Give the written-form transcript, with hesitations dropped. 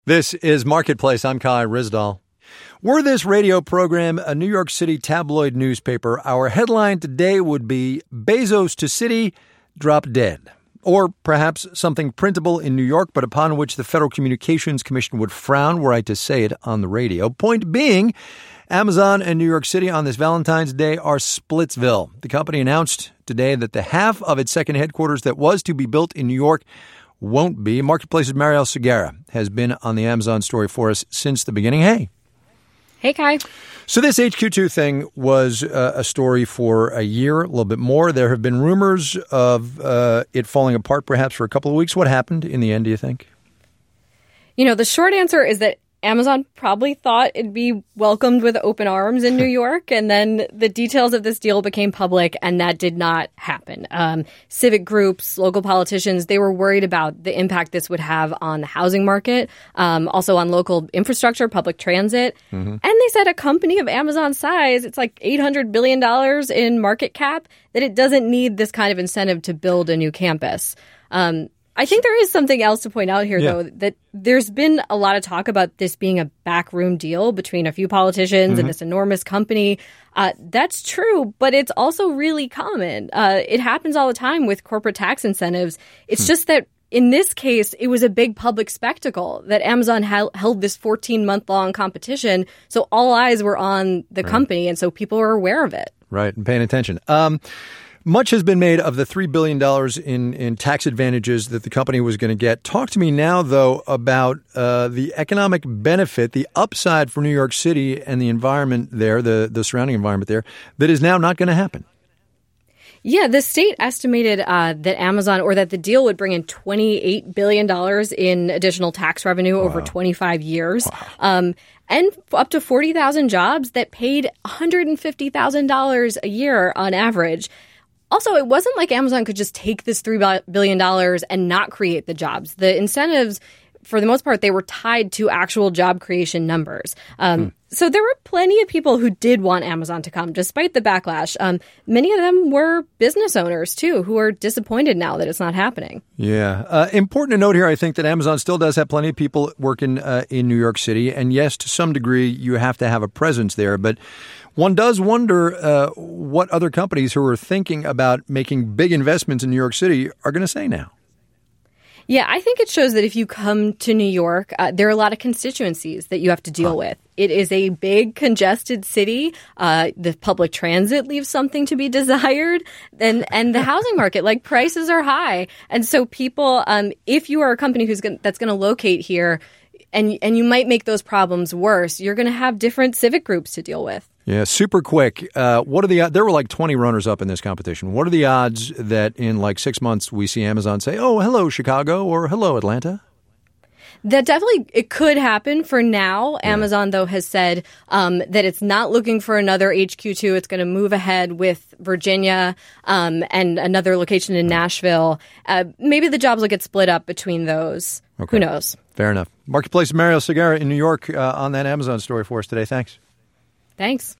This is Marketplace. I'm Kai Ryssdal. Were this radio program a New York City tabloid newspaper, our headline today would be Bezos to City, Drop Dead. Or perhaps something printable in New York, but upon which the Federal Communications Commission would frown were I to say it on the radio. Point being, Amazon and New York City on this Valentine's Day are Splitsville. The company announced today that the half of its second headquarters that was to be built in New York won't be. Marketplace's Marielle Segarra has been on the Amazon story for us since the beginning. Hey. Hey, Kai. So this HQ2 thing was a story for a year, a little bit more. There have been rumors of it falling apart perhaps for a couple of weeks. What happened in the end, do you think? You know, the short answer is that Amazon probably thought it'd be welcomed with open arms in New York, and then the details of this deal became public, and that did not happen. Civic groups, local politicians, they were worried about the impact this would have on the housing market, also on local infrastructure, public transit. Mm-hmm. And they said a company of Amazon's size, it's like $800 billion in market cap, that it doesn't need this kind of incentive to build a new campus. I think there is something else to point out here, though, that there's been a lot of talk about this being a backroom deal between a few politicians and this enormous company. That's true, but it's also really common. It happens all the time with corporate tax incentives. It's just that in this case, it was a big public spectacle that Amazon held this 14-month-long competition. So all eyes were on the company, and so people were aware of it. Right, and paying attention. Much has been made of the $3 billion in tax advantages that the company was going to get. Talk to me now, though, about the economic benefit, the upside for New York City and the environment there, the surrounding environment there, that is now not going to happen. Yeah, the state estimated that that the deal would bring in $28 billion in additional tax revenue over 25 years. Wow. And up to 40,000 jobs that paid $150,000 a year on average. Also, it wasn't like Amazon could just take this $3 billion and not create the jobs. The incentives, for the most part, they were tied to actual job creation numbers. So there were plenty of people who did want Amazon to come, despite the backlash. Many of them were business owners, too, who are disappointed now that it's not happening. Yeah. Important to note here, I think, that Amazon still does have plenty of people working in New York City. And yes, to some degree, you have to have a presence there. But one does wonder what other companies who are thinking about making big investments in New York City are going to say now. Yeah, I think it shows that if you come to New York, there are a lot of constituencies that you have to deal with. It is a big, congested city. The public transit leaves something to be desired. And the housing market, like, prices are high. And so people, if you are a company that's going to locate here, and you might make those problems worse, you're going to have different civic groups to deal with. Yeah, super quick. What are the odds? There were like 20 runners up in this competition. What are the odds that in like 6 months we see Amazon say, "Oh, hello, Chicago," or "Hello, Atlanta"? That definitely, it could happen. For now, Amazon, though, has said that it's not looking for another HQ2. It's going to move ahead with Virginia and another location in Nashville. Maybe the jobs will get split up between those. Okay. Who knows? Fair enough. Marketplace Marielle Segarra in New York on that Amazon story for us today. Thanks. Thanks.